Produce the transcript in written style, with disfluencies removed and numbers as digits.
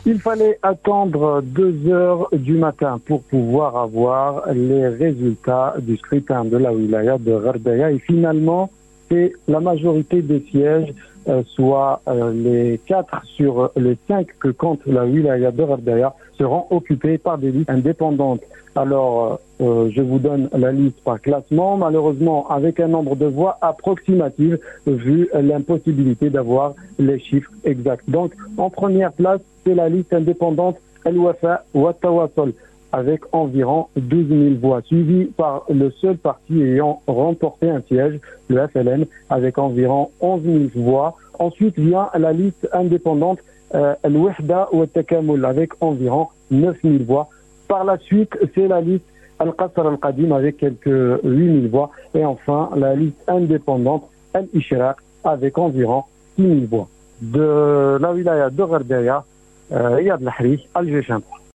Il fallait attendre 2 heures du matin pour pouvoir avoir les résultats du scrutin de la wilaya de Ghardaya. Et finalement, c'est la majorité des sièges, soit les 4 sur les 5 que compte la wilaya de Ghardaya, seront occupés par des listes indépendantes. Alors, je vous donne la liste par classement, malheureusement avec un nombre de voix approximatif, vu l'impossibilité d'avoir les chiffres exacts. Donc, en première place, c'est la liste indépendante Al-Wafa wa Tawasul, avec environ 12 000 voix, suivi par le seul parti ayant remporté un siège, le FLN, avec environ 11 000 voix. Ensuite vient la liste indépendante Al-Wahda wa Takamul, avec environ 9 000 voix. Par la suite, c'est la liste Al-Qasr Al-Qadim avec quelques 8 000 voix. Et enfin, la liste indépendante Al-Ishraq avec environ 6 000 voix. De la wilaya de Ghardaya, Riyad Lahri, Alger.